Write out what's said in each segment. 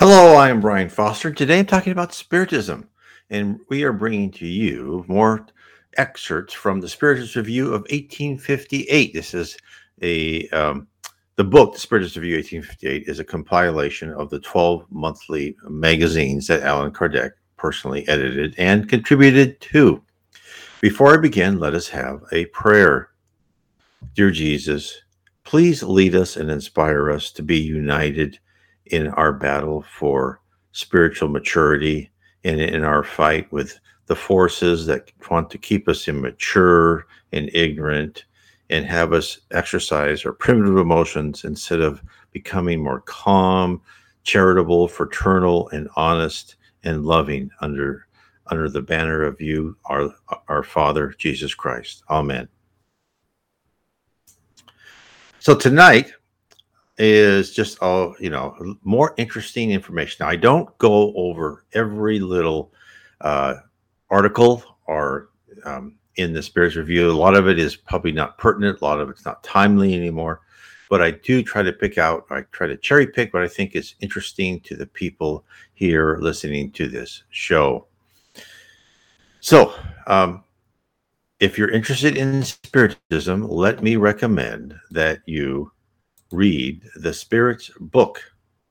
Hello, I am Brian Foster. Today I'm talking about Spiritism, and we are bringing to you more excerpts from the Spiritist Review of 1858. This is a the book, The Spiritist Review 1858, is a compilation of the 12 monthly magazines that Allan Kardec personally edited and contributed to. Before I begin, let us have a prayer. Dear Jesus, please lead us and inspire us to be united in our battle for spiritual maturity and in our fight with the forces that want to keep us immature and ignorant and have us exercise our primitive emotions instead of becoming more calm, charitable, fraternal, and honest and loving under the banner of you, our Father, Jesus Christ. Amen. So tonight is just all more interesting information. Now, I don't go over every little uh, article or in the Spirits Review. A lot of it is probably not pertinent. A lot of it's not timely anymore. But I do try to pick out. I try to cherry pick what I think is interesting to the people here listening to this show. So, if you're interested in Spiritism, let me recommend that you read the Spirit's book.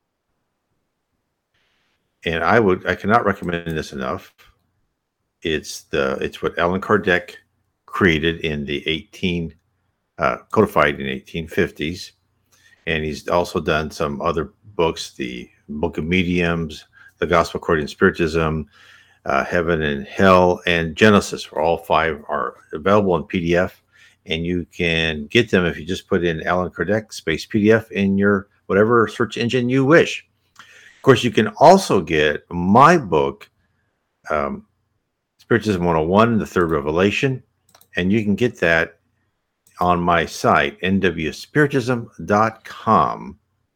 And I cannot recommend this enough. It's what Allan Kardec created in the codified in 1850s, and he's also done some other books, the Book of Mediums, the Gospel According to Spiritism, Heaven and Hell, and Genesis. All five are available in PDF, and you can get them if you just put in Allan Kardec space PDF in your whatever search engine you wish. Of course, you can also get my book, Spiritism 101, The Third Revelation, and you can get that on my site, nwspiritism.com.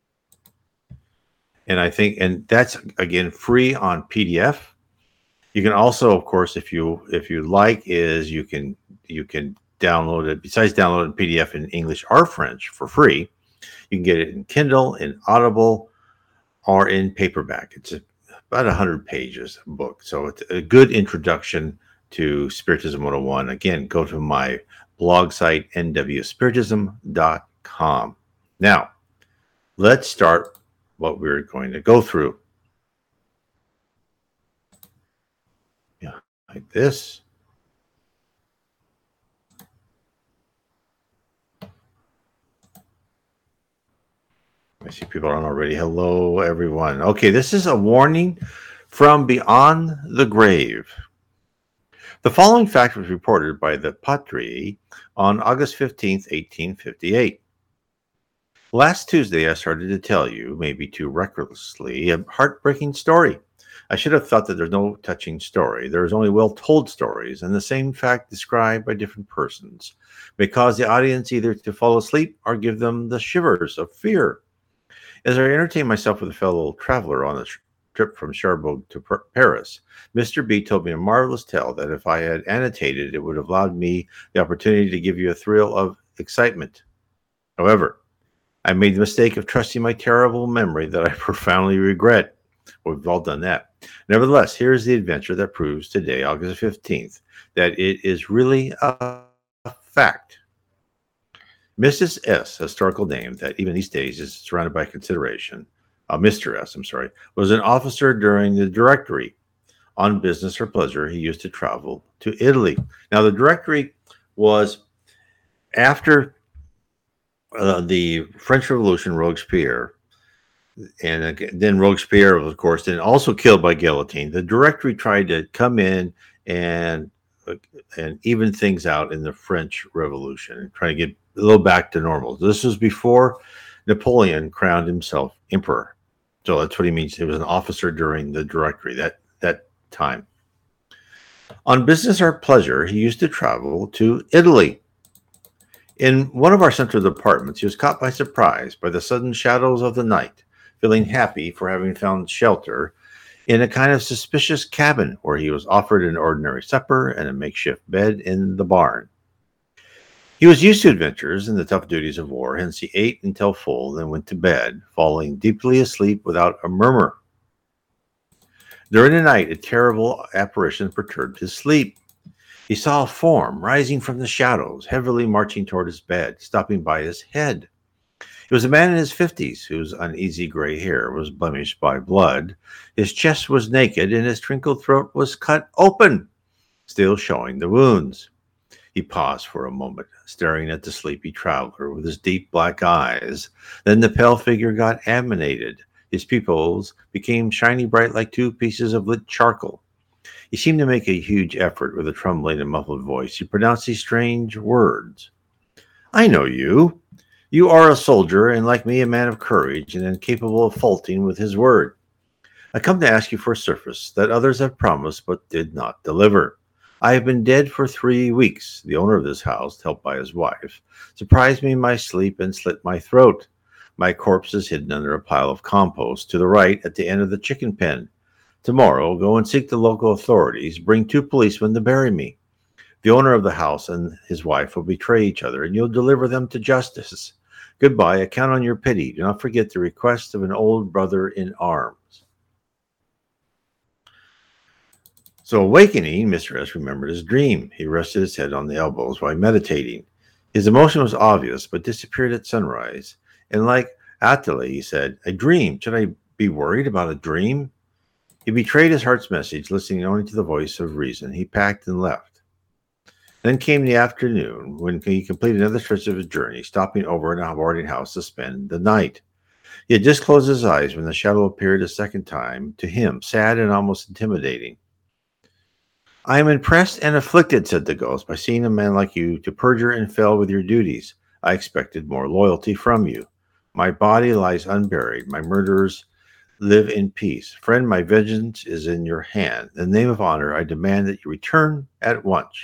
And that's again free on PDF. You can also, of course, if you like, you can download it. Besides downloading PDF in English or French for free, you can get it in Kindle, in Audible, or in paperback. It's about 100 pages book, so it's a good introduction to Spiritism 101. Again, go to my blog site, nwspiritism.com. Now, let's start what we're going to go through. Yeah, like this. I see people on already. Hello, everyone. Okay, this is a warning from beyond the grave. The following fact was reported by the Patrie on August 15th, 1858. Last Tuesday, I started to tell you, maybe too recklessly, a heartbreaking story. I should have thought that there's no touching story. There is only well-told stories, and the same fact described by different persons may cause the audience either to fall asleep or give them the shivers of fear. As I entertained myself with a fellow traveler on a trip from Cherbourg to Paris, Mr. B told me a marvelous tale that if I had annotated, it would have allowed me the opportunity to give you a thrill of excitement. However, I made the mistake of trusting my terrible memory that I profoundly regret. We've all done that. Nevertheless, here's the adventure that proves today, August 15th, that it is really a fact. Mrs. S, historical name that even these days is surrounded by consideration, Mr. S, was an officer during the Directory. On business or pleasure, he used to travel to Italy. Now, the Directory was after the French Revolution, Robespierre, and then Robespierre, of course, then also killed by guillotine. The Directory tried to come in and even things out in the French Revolution and try to get a little back to normal. This was before Napoleon crowned himself emperor. So that's what he means. He was an officer during the Directory that time. On business or pleasure, he used to travel to Italy. In one of our central departments, he was caught by surprise by the sudden shadows of the night, feeling happy for having found shelter in a kind of suspicious cabin where he was offered an ordinary supper and a makeshift bed in the barn. He was used to adventures and the tough duties of war, hence he ate until full, then went to bed, falling deeply asleep without a murmur. During the night, a terrible apparition perturbed his sleep. He saw a form rising from the shadows, heavily marching toward his bed, stopping by his head. It was a man in his 50s whose uneasy gray hair was blemished by blood. His chest was naked, and his wrinkled throat was cut open, still showing the wounds. He paused for a moment, staring at the sleepy traveler with his deep black eyes. Then the pale figure got animated. His pupils became shiny bright like two pieces of lit charcoal. He seemed to make a huge effort with a trembling and muffled voice. He pronounced these strange words. I know you. You are a soldier, and like me, a man of courage, and incapable of faulting with his word. I come to ask you for a service that others have promised but did not deliver. I have been dead for 3 weeks. The owner of this house, helped by his wife, surprised me in my sleep and slit my throat. My corpse is hidden under a pile of compost to the right at the end of the chicken pen. Tomorrow, go and seek the local authorities. Bring 2 policemen to bury me. The owner of the house and his wife will betray each other, and you'll deliver them to justice. Goodbye. I count on your pity. Do not forget the request of an old brother in arms. So awakening, Mr. S remembered his dream. He rested his head on the elbows while meditating. His emotion was obvious, but disappeared at sunrise. And like Attila, he said, a dream. Should I be worried about a dream? He betrayed his heart's message, listening only to the voice of reason. He packed and left. Then came the afternoon, when he completed another stretch of his journey, stopping over in a boarding house to spend the night. He had just closed his eyes when the shadow appeared a second time, to him, sad and almost intimidating. I am impressed and afflicted, said the ghost, by seeing a man like you to perjure and fail with your duties. I expected more loyalty from you. My body lies unburied. My murderers live in peace. Friend, my vengeance is in your hand. In the name of honor, I demand that you return at once.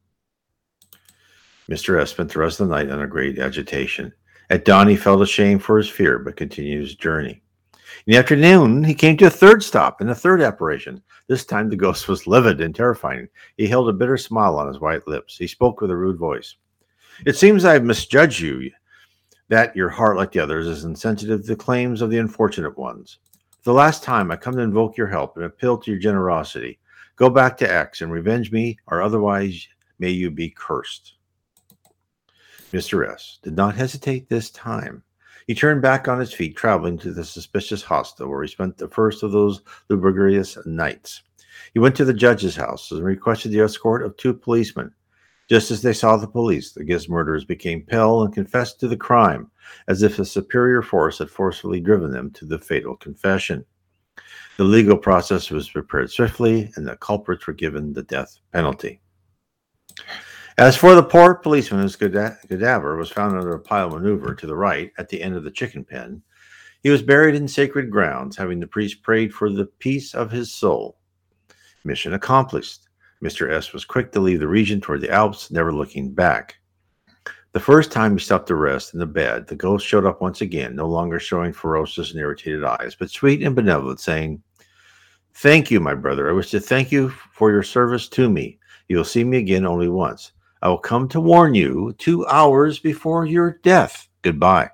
Mr. S spent the rest of the night under great agitation. At dawn, he felt ashamed for his fear, but continued his journey. In the afternoon, he came to a third stop and a third apparition. This time, the ghost was livid and terrifying. He held a bitter smile on his white lips. He spoke with a rude voice. It seems I have misjudged you, that your heart, like the others, is insensitive to the claims of the unfortunate ones. For the last time, I come to invoke your help and appeal to your generosity. Go back to X and revenge me, or otherwise may you be cursed. Mr. S did not hesitate this time. He turned back on his feet, traveling to the suspicious hostel where he spent the first of those lugubrious nights. He went to the judge's house and requested the escort of 2 policemen. Just as they saw the police, the guest murderers became pale and confessed to the crime, as if a superior force had forcefully driven them to the fatal confession. The legal process was prepared swiftly, and the culprits were given the death penalty. As for the poor policeman whose cadaver was found under a pile of manure to the right at the end of the chicken pen, he was buried in sacred grounds, having the priest prayed for the peace of his soul. Mission accomplished. Mr. S was quick to leave the region toward the Alps, never looking back. The first time he stopped to rest in the bed, the ghost showed up once again, no longer showing ferocious and irritated eyes, but sweet and benevolent, saying, Thank you, my brother. I wish to thank you for your service to me. You will see me again only once. I will come to warn you 2 hours before your death. Goodbye.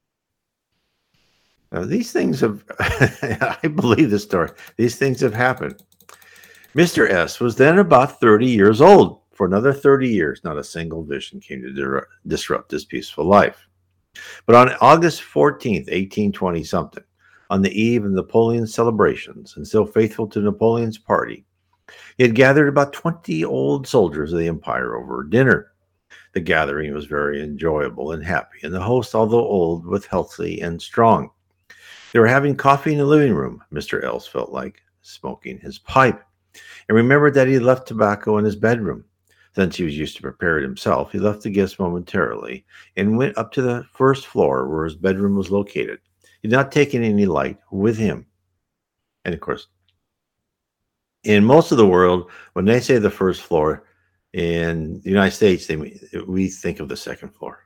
Now, these things have, I believe this story, these things have happened. Mr. S was then about 30 years old. For another 30 years, not a single vision came to disrupt his peaceful life. But on August 14th, 1820-something, on the eve of Napoleon's celebrations, and still faithful to Napoleon's party, he had gathered about 20 old soldiers of the empire over dinner. The gathering was very enjoyable and happy, and the host, although old, was healthy and strong. They were having coffee in the living room. Mr. Els felt like smoking his pipe, and remembered that he had left tobacco in his bedroom. Since he was used to prepare it himself, he left the guests momentarily and went up to the first floor where his bedroom was located. He had not taken any light with him. And of course, in most of the world, when they say the first floor, in the United States, we think of the second floor.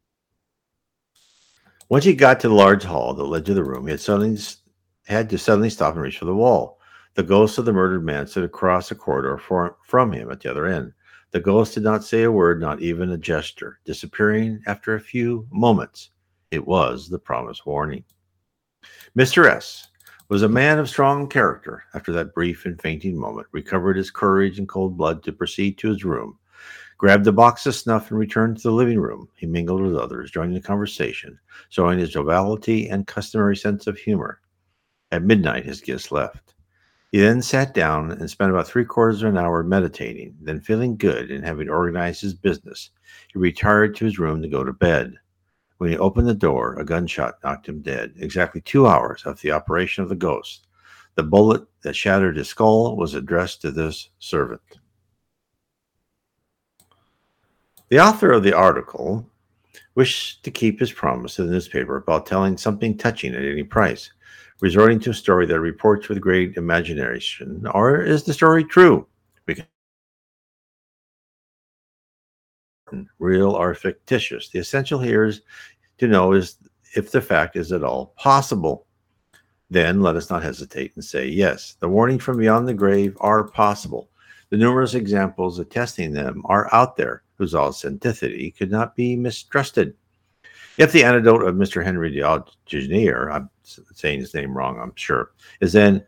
Once he got to the large hall that led to the room, he had to suddenly stop and reach for the wall. The ghost of the murdered man stood across the corridor from him at the other end. The ghost did not say a word, not even a gesture, disappearing after a few moments. It was the promised warning. Mr. S was a man of strong character. After that brief and fainting moment, recovered his courage and cold blood to proceed to his room, grabbed a box of snuff, and returned to the living room. He mingled with others, joining the conversation, showing his joviality and customary sense of humor. At midnight, his guests left. He then sat down and spent about three-quarters of an hour meditating. Then, feeling good and having organized his business, he retired to his room to go to bed. When he opened the door, a gunshot knocked him dead, exactly 2 hours after the operation of the ghost. The bullet that shattered his skull was addressed to this servant. The author of the article wished to keep his promise to the newspaper about telling something touching at any price, resorting to a story that reports with great imagination. Or is the story true? Real or fictitious? The essential here is to know is if the fact is at all possible. Then let us not hesitate and say yes. The warnings from beyond the grave are possible. The numerous examples attesting them are out there, whose authenticity could not be mistrusted. If the anecdote of Mr. Henry Diogenes, I'm saying his name wrong, I'm sure, is then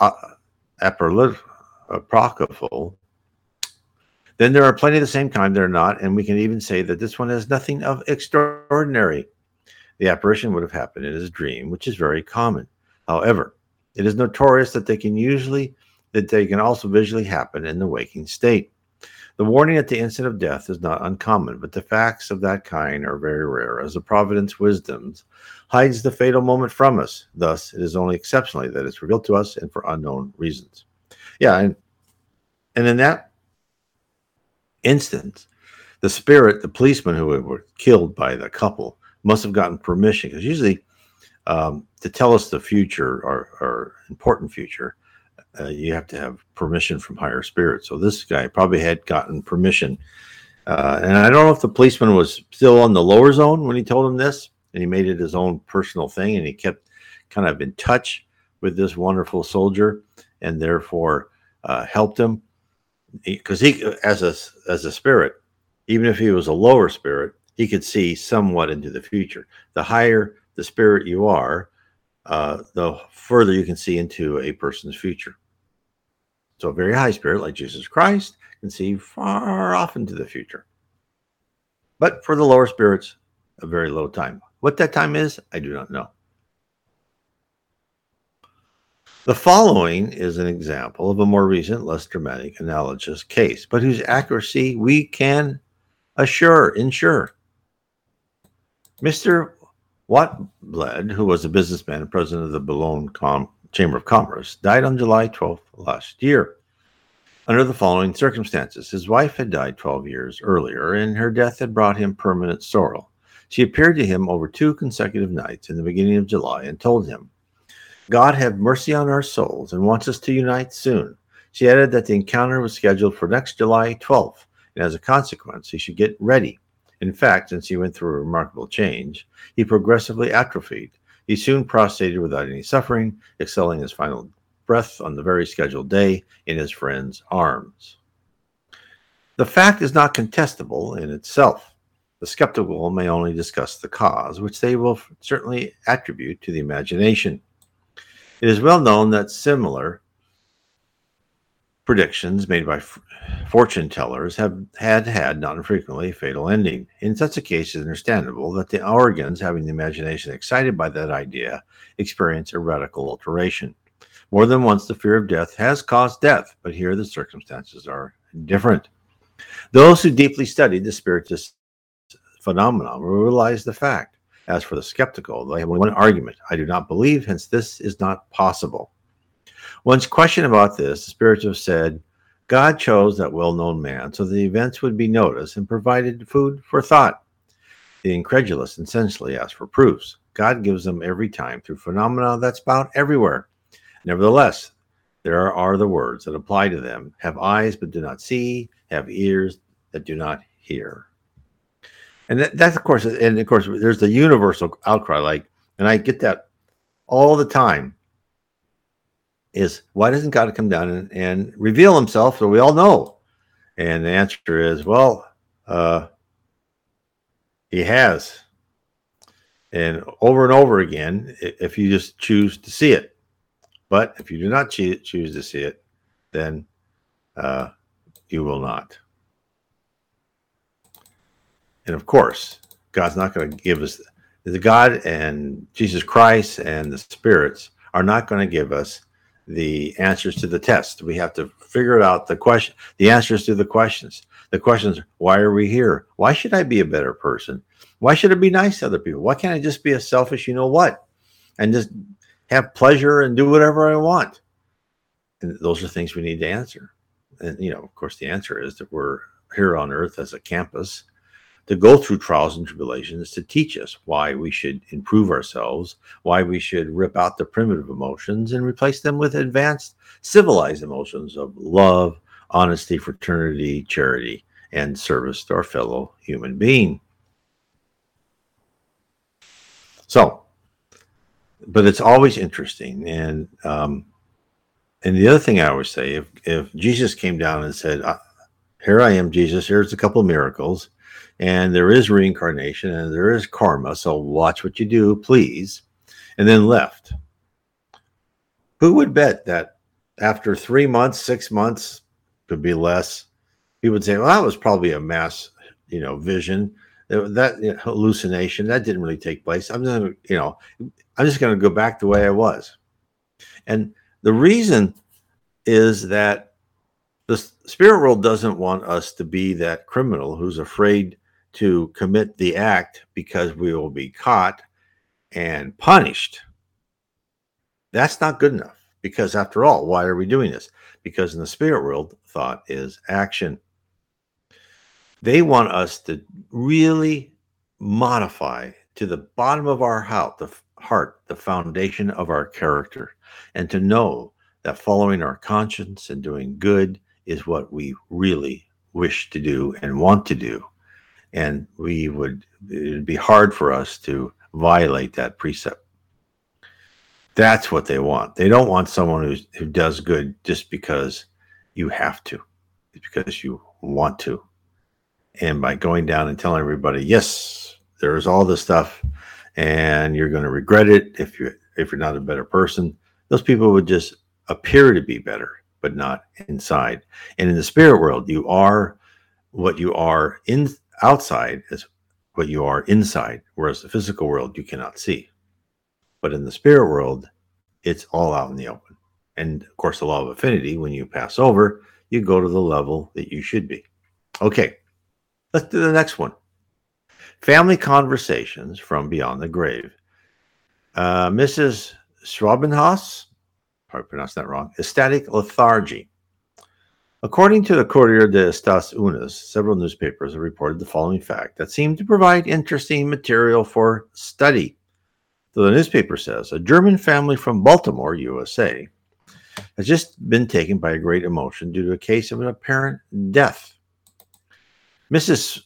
apocryphal, then there are plenty of the same kind that are not, and we can even say that this one has nothing of extraordinary. The apparition would have happened in his dream, which is very common. However, it is notorious that they can also visually happen in the waking state. The warning at the instant of death is not uncommon, but the facts of that kind are very rare, as the providence wisdom hides the fatal moment from us. Thus, it is only exceptionally that it's revealed to us and for unknown reasons. Yeah, and in that instance, the policeman who were killed by the couple, must have gotten permission, because usually to tell us the future or important future, you have to have permission from higher spirits. So this guy probably had gotten permission. And I don't know if the policeman was still on the lower zone when he told him this, and he made it his own personal thing, and he kept kind of in touch with this wonderful soldier, and therefore helped him. Because he, as a spirit, even if he was a lower spirit, he could see somewhat into the future. The higher the spirit you are, the further you can see into a person's future. So a very high spirit like Jesus Christ can see far off into the future. But for the lower spirits, a very low time. What that time is, I do not know. The following is an example of a more recent, less dramatic, analogous case, but whose accuracy we can ensure. Mr. Watbled, who was a businessman and president of the Boulogne Chamber of Commerce, died on July 12th last year. Under the following circumstances, his wife had died 12 years earlier, and her death had brought him permanent sorrow. She appeared to him over 2 consecutive nights in the beginning of July and told him, "God have mercy on our souls and wants us to unite soon." She added that the encounter was scheduled for next July 12th, and as a consequence, he should get ready. In fact, since he went through a remarkable change, he progressively atrophied. He soon prostrated without any suffering, exhaling his final breath on the very scheduled day in his friend's arms. The fact is not contestable in itself. The skeptical may only discuss the cause, which they will certainly attribute to the imagination. It is well known that similar predictions made by fortune tellers have had not infrequently a fatal ending. In such a case, it is understandable that the organs having the imagination excited by that idea experience a radical alteration. More than once, the fear of death has caused death, but here the circumstances are different. Those who deeply studied the spiritist phenomenon will realize the fact. As for the skeptical, they have one argument: I do not believe, hence this is not possible. Once questioned about this, the spiritists said, God chose that well-known man so the events would be noticed and provided food for thought. The incredulous essentially ask for proofs. God gives them every time through phenomena that spout everywhere. Nevertheless, there are the words that apply to them: have eyes but do not see, have ears that do not hear. And that's of course, there's the universal outcry, and I get that all the time, is why doesn't God come down and reveal himself so we all know? And the answer is, well, he has. And over again, if you just choose to see it. But if you do not choose to see it, then you will not. And of course, God's not going to give us the God and Jesus Christ and the spirits are not going to give us the answers to the test. We have to figure it out. The answers to the questions. The questions: why are we here? Why should I be a better person? Why should I be nice to other people? Why can't I just be a selfish, you know what, and just have pleasure and do whatever I want? And those are things we need to answer. And of course, the answer is that we're here on earth as a campus to go through trials and tribulations to teach us why we should improve ourselves, why we should rip out the primitive emotions and replace them with advanced, civilized emotions of love, honesty, fraternity, charity, and service to our fellow human being. So, but it's always interesting. And the other thing I always say, if Jesus came down and said, here I am, Jesus, here's a couple of miracles, and there is reincarnation and there is karma, so watch what you do, please, and then left, who would bet that after 3 months, 6 months, could be less, he would say, well, that was probably a mass, vision, that hallucination, that didn't really take place. I'm just going to go back the way I was. And the reason is that the spirit world doesn't want us to be that criminal who's afraid to commit the act because we will be caught and punished. That's not good enough, because after all, why are we doing this? Because in the spirit world, thought is action. They want us to really modify to the bottom of our heart, the foundation of our character, and to know that following our conscience and doing good is what we really wish to do and want to do. And it would be hard for us to violate that precept. That's what they want. They don't want someone who does good just because you have to. It's because you want to. And by going down and telling everybody, yes, there's all this stuff and you're going to regret it if you're not a better person, those people would just appear to be better, but not inside. And in the spirit world, you are what you are outside is what you are inside, whereas the physical world you cannot see. But in the spirit world, it's all out in the open. And of course, the law of affinity, when you pass over, you go to the level that you should be. Okay, let's do the next one. Family conversations from beyond the grave. Mrs. Schwabenhaus, probably pronounced that wrong, ecstatic lethargy. According to the Corriere de Estas Unas, several newspapers have reported the following fact that seemed to provide interesting material for study. So the newspaper says, a German family from Baltimore, USA, has just been taken by a great emotion due to a case of an apparent death. Mrs.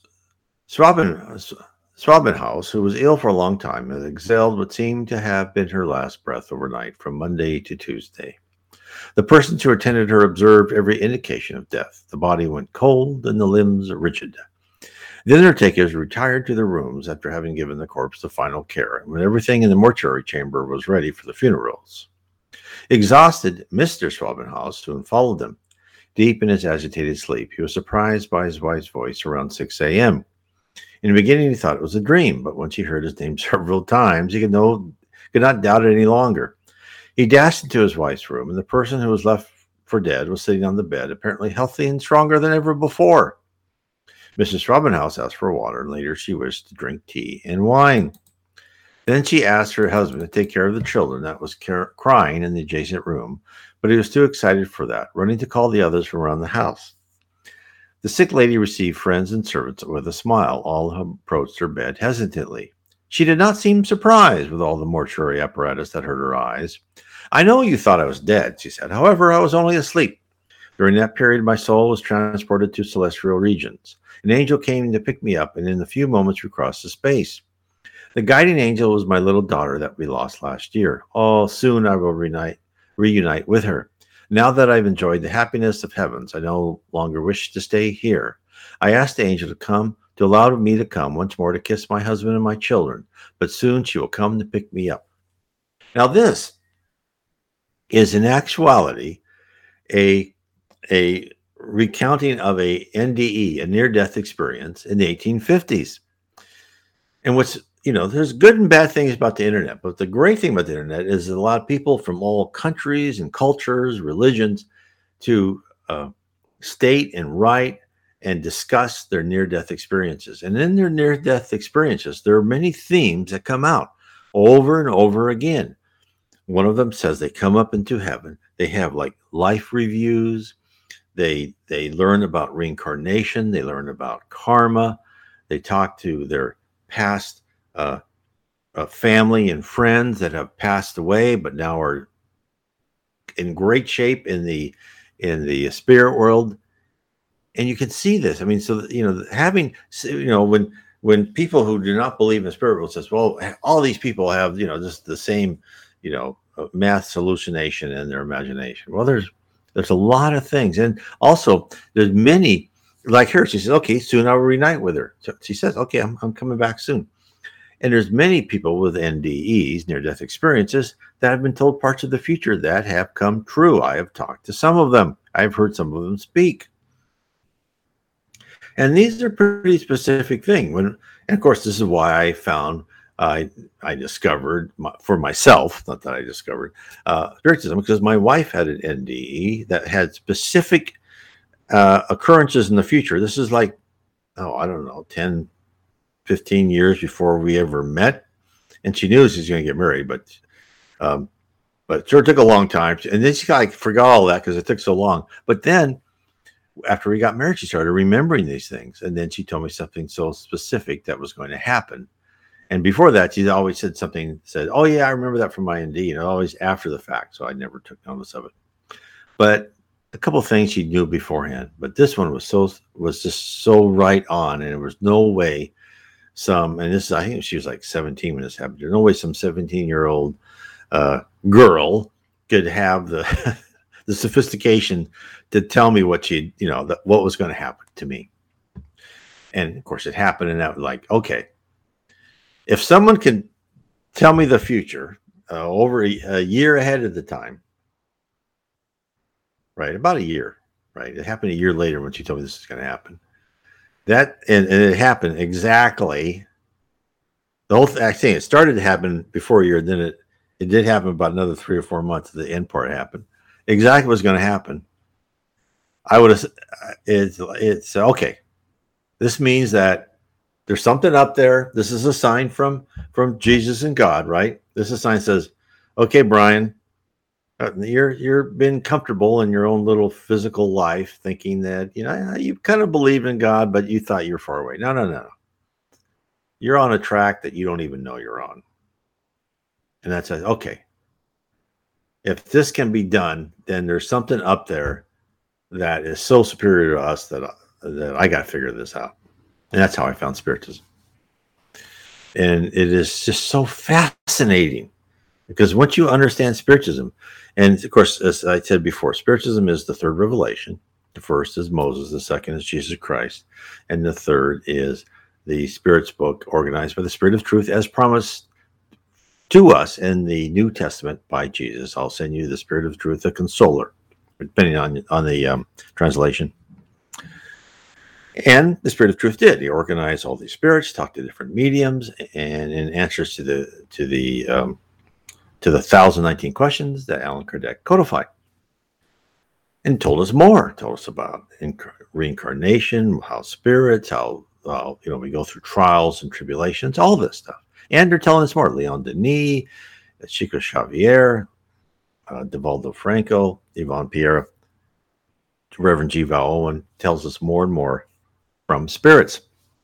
Schwabenhaus, who was ill for a long time, has exhaled what seemed to have been her last breath overnight from Monday to Tuesday. The persons who attended her observed every indication of death. The body went cold and the limbs rigid. The undertakers retired to their rooms after having given the corpse the final care, when everything in the mortuary chamber was ready for the funerals. Exhausted, Mr. Schwabenhaus soon followed them. Deep in his agitated sleep, he was surprised by his wife's voice around 6 a.m. In the beginning, he thought it was a dream, but once he heard his name several times, he could not doubt it any longer. He dashed into his wife's room, and the person who was left for dead was sitting on the bed, apparently healthy and stronger than ever before. Mrs. Schwabenhaus asked for water, and later she wished to drink tea and wine. Then she asked her husband to take care of the children that was crying in the adjacent room, but he was too excited for that, running to call the others from around the house. The sick lady received friends and servants with a smile. All approached her bed hesitantly. She did not seem surprised with all the mortuary apparatus that hurt her eyes. I know you thought I was dead, she said. However, I was only asleep. During that period, my soul was transported to celestial regions. An angel came to pick me up, and in a few moments we crossed the space. The guiding angel was my little daughter that we lost last year. Oh, soon I will reunite with her. Now that I've enjoyed the happiness of heavens, I no longer wish to stay here. I asked the angel to allow me to come once more to kiss my husband and my children, but soon she will come to pick me up. Now this is in actuality a recounting of a NDE, a near-death experience in the 1850s. And there's good and bad things about the internet, but the great thing about the internet is that a lot of people from all countries and cultures, religions, to state and write and discuss their near-death experiences. And in their near-death experiences, there are many themes that come out over and over again. One of them says they come up into heaven. They have like life reviews. They learn about reincarnation. They learn about karma. They talk to their past family and friends that have passed away, but now are in great shape in the spirit world. And you can see this. I mean, so having when people who do not believe in the spirit world says, well, all these people have just the same math hallucination in their imagination. Well, there's a lot of things, and also there's many like her. She says, okay, soon I will reunite with her. So she says, okay, I'm coming back soon. And there's many people with NDEs, near-death experiences, that have been told parts of the future that have come true. I have talked to some of them. I've heard some of them speak. And these are pretty specific things. And of course, this is why I found, I discovered for myself, not that I discovered Spiritism, because my wife had an NDE that had specific occurrences in the future. This is like, I don't know, 10, 15 years before we ever met. And she knew she was going to get married, but it sure took a long time. And then she forgot all that because it took so long. But then after we got married, she started remembering these things. And then she told me something so specific that was going to happen. And before that, she always said, oh, yeah, I remember that from my ND, always after the fact. So I never took notice of it. But a couple of things she knew beforehand. But this one was just so right on. And there was no way I think she was like 17 when this happened. There's no way some 17-year-old girl could have the the sophistication to tell me what what was going to happen to me. And of course it happened, and that was like, okay, if someone can tell me the future over a year ahead of the time, right? About a year, right? It happened a year later when she told me this is going to happen. And it happened exactly. The whole thing, it started to happen before a year, then it did happen about another 3 or 4 months. The end part happened. Exactly what's going to happen. I would have. It's okay. This means that there's something up there. This is a sign from Jesus and God, right? This is a sign that says, okay, Brian, you're been comfortable in your own little physical life, thinking that you kind of believe in God, but you thought you're far away. No. You're on a track that you don't even know you're on. And that says, okay, if this can be done, then there's something up there that is so superior to us that I got to figure this out. And that's how I found Spiritism. And it is just so fascinating because once you understand Spiritism, and of course, as I said before, Spiritism is the third revelation. The first is Moses, the second is Jesus Christ, and the third is the Spirit's book organized by the Spirit of Truth as promised to us in the New Testament by Jesus. I'll send you the Spirit of Truth, the Consoler, depending on the translation. And the Spirit of Truth did. He organized all these spirits, talked to different mediums, and in answers to the 1,019 questions that Allan Kardec codified, and told us more. Told us about reincarnation, how spirits, how we go through trials and tribulations, all this stuff. And they're telling us more. Leon Denis, Chico Xavier, Divaldo Franco, Yvonne Pierre, Reverend G. Val Owen tells us more and more from spirits.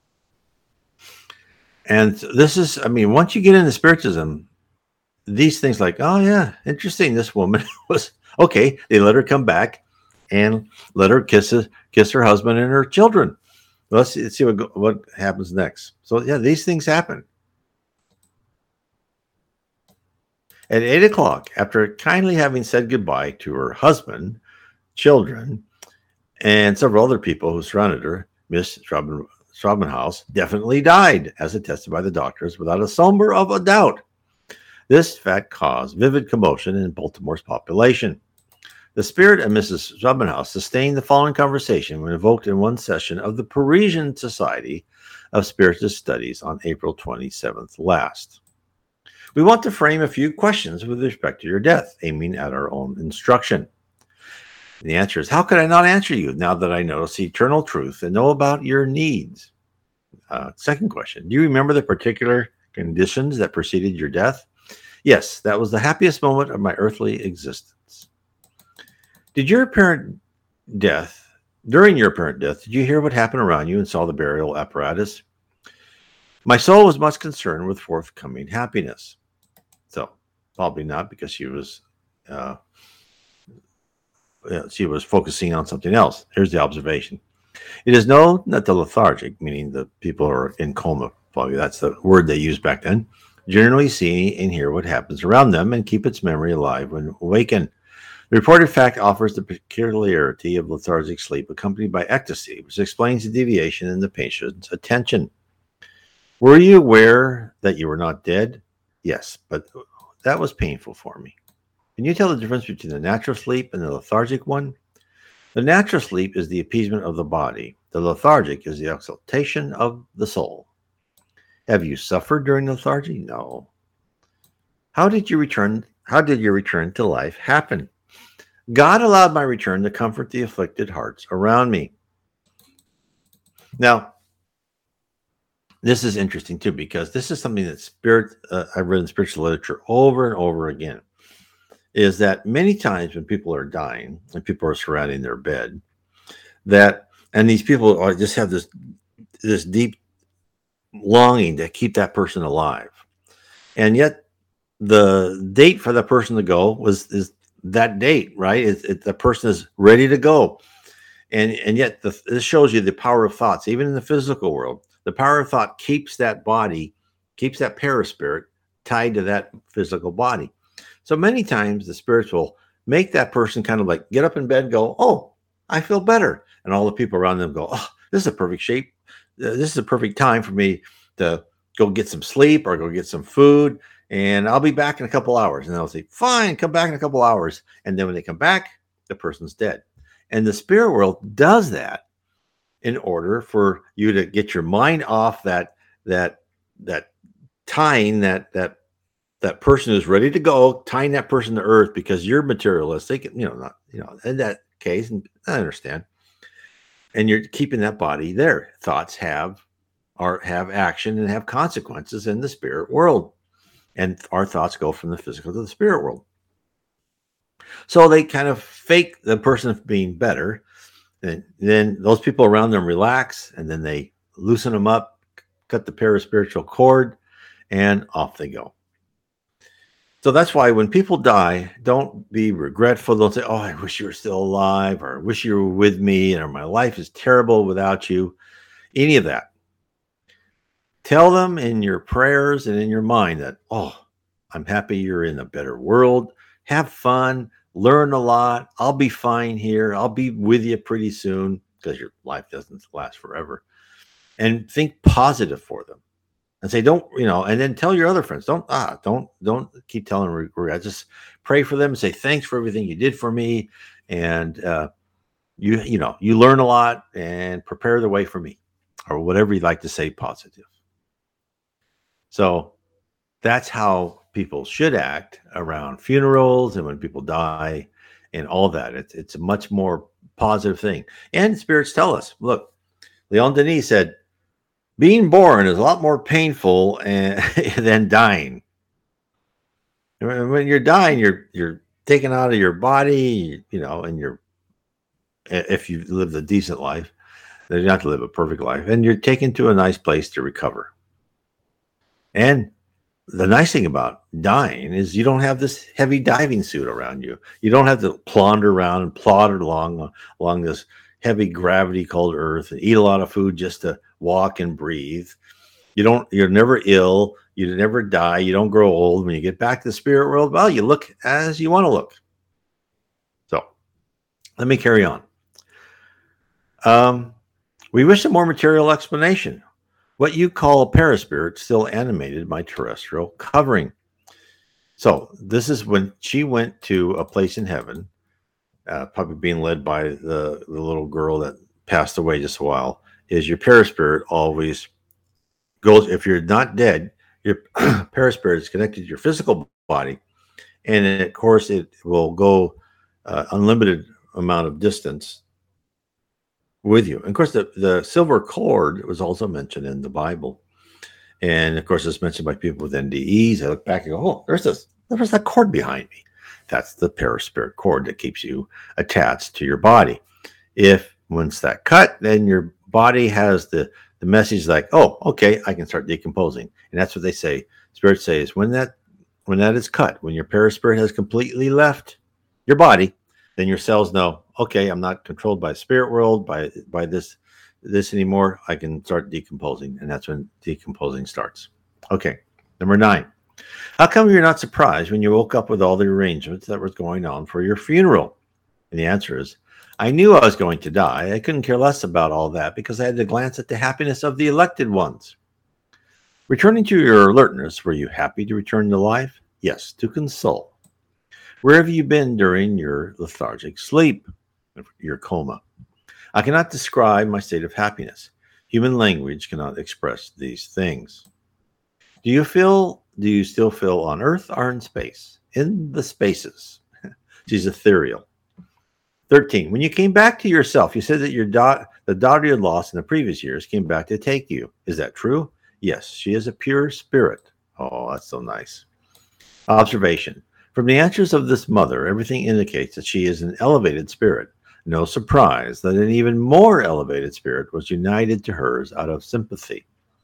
And this is, once you get into Spiritism, these things like, oh yeah, interesting. This woman was okay. They let her come back and let her kiss her husband and her children. Let's see what happens next. So yeah, these things happen. At 8 o'clock, after kindly having said goodbye to her husband, children, and several other people who surrounded her, Miss Straubenhaus definitely died, as attested by the doctors, without a somber of a doubt. This fact caused vivid commotion in Baltimore's population. The spirit of Mrs. Subbenhouse sustained the following conversation when evoked in one session of the Parisian Society of Spiritist Studies on April 27th last. We want to frame a few questions with respect to your death, aiming at our own instruction. And the answer is, how could I not answer you now that I know the eternal truth and know about your needs? Second question, do you remember the particular conditions that preceded your death? Yes, that was the happiest moment of my earthly existence. During your apparent death, did you hear what happened around you and saw the burial apparatus? My soul was much concerned with forthcoming happiness. So, probably not, because she was focusing on something else. Here's the observation. It is known that the lethargic, meaning the people who are in coma, probably that's the word they used back then, generally see and hear what happens around them and keep its memory alive when awakened. The reported fact offers the peculiarity of lethargic sleep accompanied by ecstasy, which explains the deviation in the patient's attention. Were you aware that you were not dead? Yes, but that was painful for me. Can you tell the difference between the natural sleep and the lethargic one? The natural sleep is the appeasement of the body. The lethargic is the exaltation of the soul. Have you suffered during lethargy? No. How did your return to life happen? God allowed my return to comfort the afflicted hearts around me. Now, this is interesting too, because this is something that I've read in spiritual literature over and over again, is that many times when people are dying and people are surrounding their bed, and these people just have this deep longing to keep that person alive, and yet the date for the person to go is that date, right? The person is ready to go, and yet this shows you the power of thoughts, even in the physical world. The power of thought keeps that body, keeps that paraspirit tied to that physical body. So many times the spirits will make that person kind of like get up in bed and go, oh, I feel better. And all the people around them go, oh, this is a perfect shape. This is a perfect time for me to go get some sleep or go get some food. And I'll be back in a couple hours. And they'll say, fine, come back in a couple hours. And then when they come back, the person's dead. And the spirit world does that in order for you to get your mind off that tying that person is ready to go, tying that person to earth because you're materialistic, in that case, and I understand. And you're keeping that body there. Thoughts have action and have consequences in the spirit world. And our thoughts go from the physical to the spirit world. So they kind of fake the person being better. And then those people around them relax, and then they loosen them up, cut the paraspiritual cord, and off they go. So that's why when people die, don't be regretful. Don't say, oh, I wish you were still alive, or I wish you were with me, or my life is terrible without you. Any of that. Tell them in your prayers and in your mind that, oh, I'm happy you're in a better world. Have fun. Learn a lot. I'll be fine here. I'll be with you pretty soon, because your life doesn't last forever. And think positive for them. And say, don't, and then tell your other friends, don't keep telling regret. Just pray for them and say, thanks for everything you did for me. And, you learn a lot, and prepare the way for me, or whatever you'd like to say positive. So that's how people should act around funerals and when people die and all that. It's a much more positive thing. And spirits tell us, look, Leon Denis said, being born is a lot more painful than dying. When you're dying, you're taken out of your body, and if you lived a decent life, then you have to live a perfect life, and you're taken to a nice place to recover. And the nice thing about dying is you don't have this heavy diving suit around you. You don't have to plunder around and plod along this heavy gravity called Earth and eat a lot of food just to walk and breathe. You're never ill. You never die. You don't grow old. When you get back to the spirit world, well, you look as you want to look. So let me carry on. We wish a more material explanation. What you call a paraspirit still animated my terrestrial covering. So this is when she went to a place in heaven, probably being led by the little girl that passed away just a while. Is your perispirit always goes? If you're not dead, your perispirit is connected to your physical body, and of course it will go unlimited amount of distance with you. And of course, the silver cord was also mentioned in the Bible. And of course, it's mentioned by people with NDEs. I look back and go, oh, there's that cord behind me. That's the perispirit cord that keeps you attached to your body. If once that cut, then your body has the message like, oh, okay, I can start decomposing. And that's what they say. Spirits say is when that is cut, when your perispirit has completely left your body, then your cells know, okay, I'm not controlled by spirit world, by this anymore. I can start decomposing, and that's when decomposing starts. Okay, number 9. How come you're not surprised when you woke up with all the arrangements that was going on for your funeral? And the answer is, I knew I was going to die. I couldn't care less about all that because I had to glance at the happiness of the elected ones. Returning to your alertness, were you happy to return to life? Yes, to console. Where have you been during your lethargic sleep, your coma? I cannot describe my state of happiness. Human language cannot express these things. Do you still feel on Earth or in space? In the spaces. She's ethereal. 13. When you came back to yourself, you said that the daughter you lost in the previous years came back to take you. Is that true? Yes, she is a pure spirit. Oh, that's so nice. Observation. From the answers of this mother, everything indicates that she is an elevated spirit. No surprise that an even more elevated spirit was united to hers out of sympathy.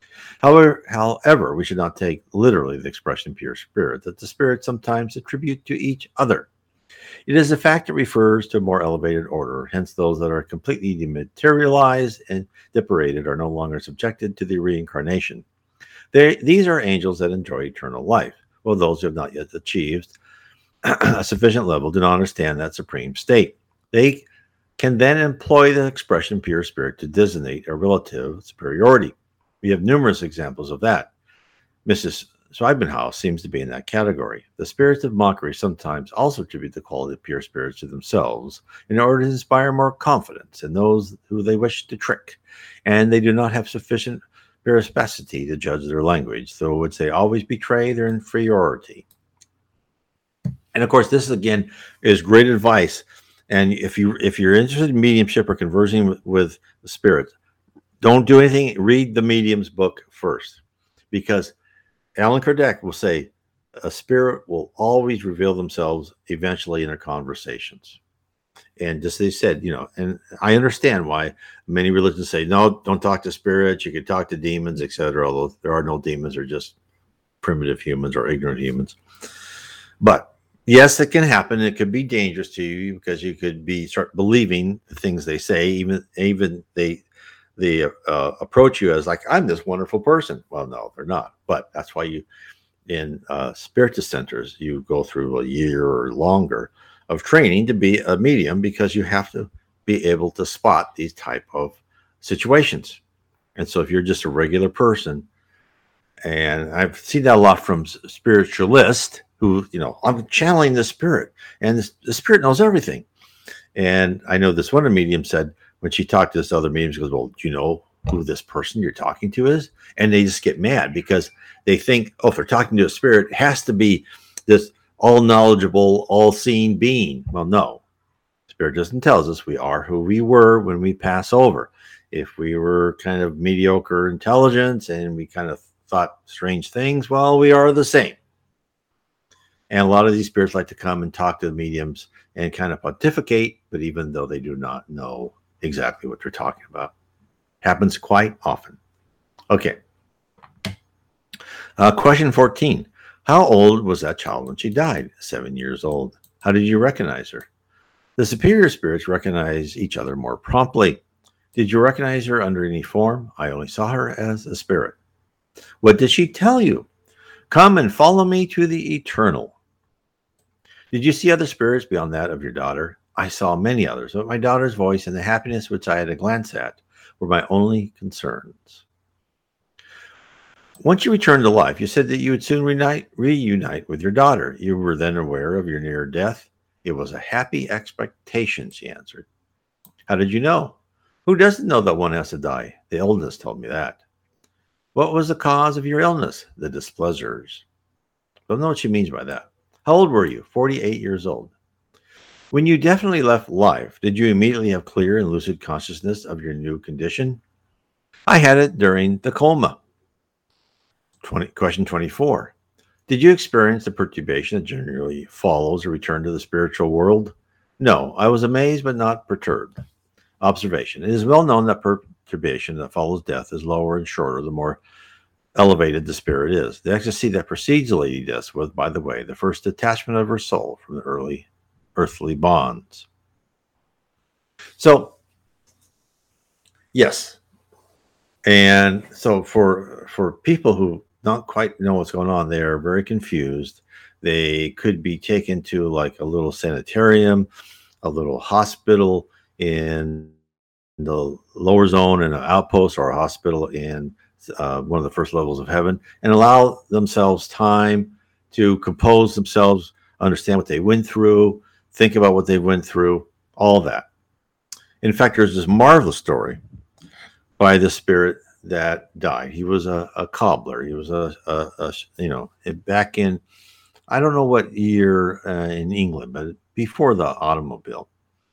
However, we should not take literally the expression pure spirit that the spirits sometimes attribute to each other. It is a fact that refers to a more elevated order, hence those that are completely dematerialized and depurated are no longer subjected to the reincarnation. These are angels that enjoy eternal life, while those who have not yet achieved a sufficient level do not understand that supreme state. They can then employ the expression pure spirit to designate a relative superiority. We have numerous examples of that. Mrs. Schweibenhaus seems to be in that category. The spirits of mockery sometimes also attribute the quality of pure spirits to themselves in order to inspire more confidence in those who they wish to trick, and they do not have sufficient perspicacity to judge their language, so would they always betray their inferiority. And of course, this again is great advice. And if you're interested in mediumship or conversing with the spirit, don't do anything. Read the medium's book first, because Allan Kardec will say a spirit will always reveal themselves eventually in their conversations. And just they said, and I understand why many religions say, no, don't talk to spirits. You can talk to demons, etc. Although there are no demons, they're just primitive humans or ignorant humans. But yes, it can happen. It could be dangerous to you because you could start believing the things they say. Even they approach you as like, I'm this wonderful person. Well, no, they're not. But that's why in spiritist centers, you go through a year or longer of training to be a medium, because you have to be able to spot these type of situations. And so if you're just a regular person, and I've seen that a lot from spiritualists who, I'm channeling the spirit, and the spirit knows everything. And I know this one medium said when she talked to this other medium, she goes, well, do you know who this person you're talking to is? And they just get mad because they think, oh, if they're talking to a spirit, it has to be this all knowledgeable, all seeing being. Well, no. Spirit doesn't tell us we are who we were when we pass over. If we were kind of mediocre intelligence and we kind of thought strange things, well, we are the same. And a lot of these spirits like to come and talk to the mediums and kind of pontificate, but even though they do not know exactly what they're talking about. Happens quite often. Okay. Question 14. How old was that child when she died? 7 years old. How did you recognize her? The superior spirits recognize each other more promptly. Did you recognize her under any form? I only saw her as a spirit. What did she tell you? Come and follow me to the eternal. Did you see other spirits beyond that of your daughter? I saw many others, but my daughter's voice and the happiness which I had a glance at were my only concerns. Once you returned to life, you said that you would soon reunite with your daughter. You were then aware of your near death. It was a happy expectation, she answered. How did you know? Who doesn't know that one has to die? The eldest told me that. What was the cause of your illness? The displeasures. Don't know what she means by that. How old were you? 48 years old. When you definitely left life, did you immediately have clear and lucid consciousness of your new condition? I had it during the coma. Question 24. Did you experience the perturbation that generally follows a return to the spiritual world? No, I was amazed but not perturbed. Observation. It is well known that perturbation that follows death is lower and shorter the more elevated the spirit is. The ecstasy that precedes Lady Death was, by the way, the first detachment of her soul from the early earthly bonds. So, yes. And so for people who don't quite know what's going on, they are very confused. They could be taken to like a little sanitarium, a little hospital in the lower zone in an outpost, or a hospital in one of the first levels of heaven, and allow themselves time to compose themselves, understand what they went through, think about what they went through, all that. In fact, there's this marvelous story by the spirit that died. He was a cobbler. He was back in, I don't know what year in England, but before the automobile.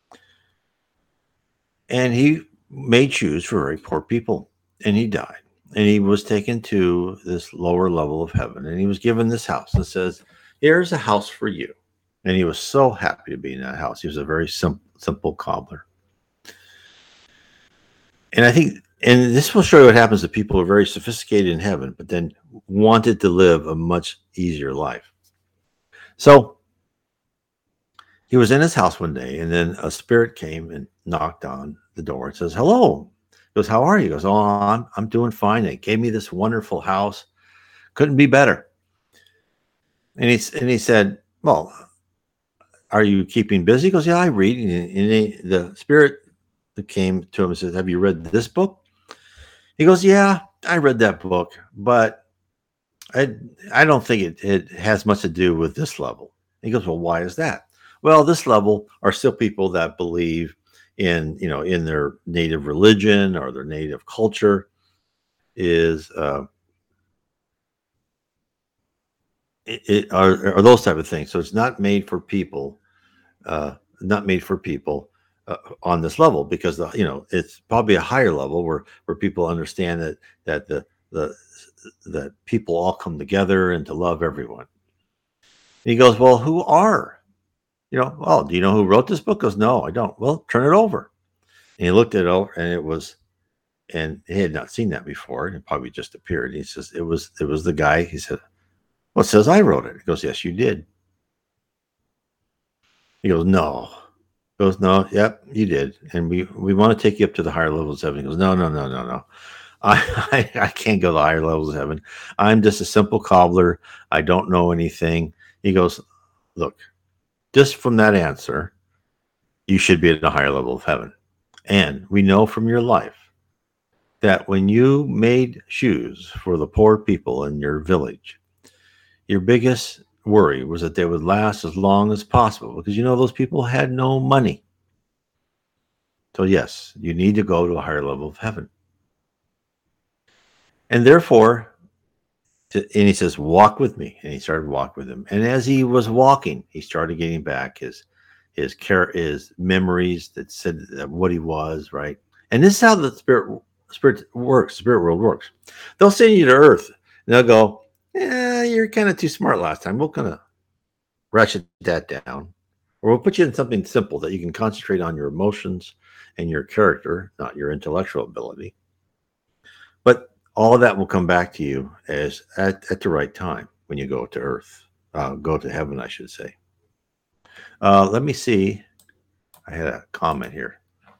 And he made shoes for very poor people, and he died. And he was taken to this lower level of heaven, and he was given this house and says, here's a house for you. And he was so happy to be in that house. He was a very simple cobbler. And I think, and this will show you what happens to people who are very sophisticated in heaven, but then wanted to live a much easier life. So he was in his house one day, and then a spirit came and knocked on the door and says, hello. He goes, how are you? He goes, oh, I'm doing fine. They gave me this wonderful house. Couldn't be better. And he said, well, are you keeping busy? He goes, yeah, I read. And the spirit that came to him and says, have you read this book? He goes, yeah, I read that book, but I don't think it has much to do with this level. He goes, well, why is that? Well, this level are still people that believe in their native religion or their native culture is are those type of things. So it's not made for people, on this level, because it's probably a higher level where people understand that that people all come together and to love everyone. And he goes, well, who are? Well, do you know who wrote this book? He goes, no, I don't. Well, turn it over. And he looked it over, and he had not seen that before, and it probably just appeared. He says, it was the guy. He said, well, it says I wrote it. He goes, yes, you did. He goes, no. He goes, no, yep, you did. And we want to take you up to the higher levels of heaven. He goes, no. I can't go to the higher levels of heaven. I'm just a simple cobbler. I don't know anything. He goes, look, just from that answer, you should be at a higher level of heaven. And we know from your life that when you made shoes for the poor people in your village, your biggest worry was that they would last as long as possible, because those people had no money. So yes, you need to go to a higher level of heaven. And therefore, and he says, walk with me. And he started to walk with him. And as he was walking, he started getting back his memories that said what he was, right? And this is how the spirit works. Spirit world works. They'll send you to Earth, and they'll go, yeah, you're kind of too smart last time. We're going to ratchet that down. Or we'll put you in something simple that you can concentrate on your emotions and your character, not your intellectual ability. But all of that will come back to you as at the right time when you go to Earth, go to heaven, I should say. Let me see. I had a comment here.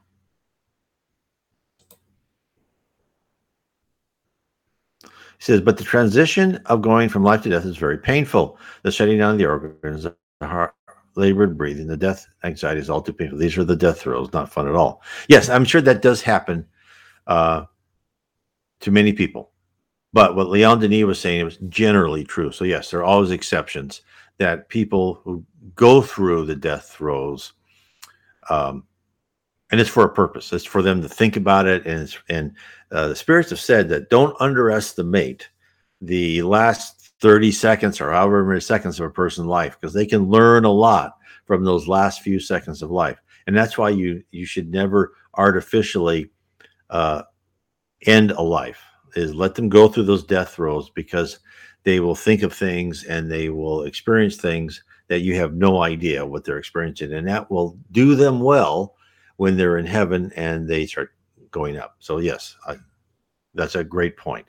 He says, but the transition of going from life to death is very painful. The shutting down of the organs, the heart, labor and breathing, the death anxiety is all too painful. These are the death throes, not fun at all. Yes, I'm sure that does happen to many people. But what Leon Denis was saying, it was generally true. So yes, there are always exceptions that people who go through the death throes, and it's for a purpose. It's for them to think about it, and the spirits have said that don't underestimate the last 30 seconds or however many seconds of a person's life, because they can learn a lot from those last few seconds of life. And that's why you should never artificially end a life. Is let them go through those death throes, because they will think of things and they will experience things that you have no idea what they're experiencing, and that will do them well when they're in heaven and they start going up. So yes, that's a great point.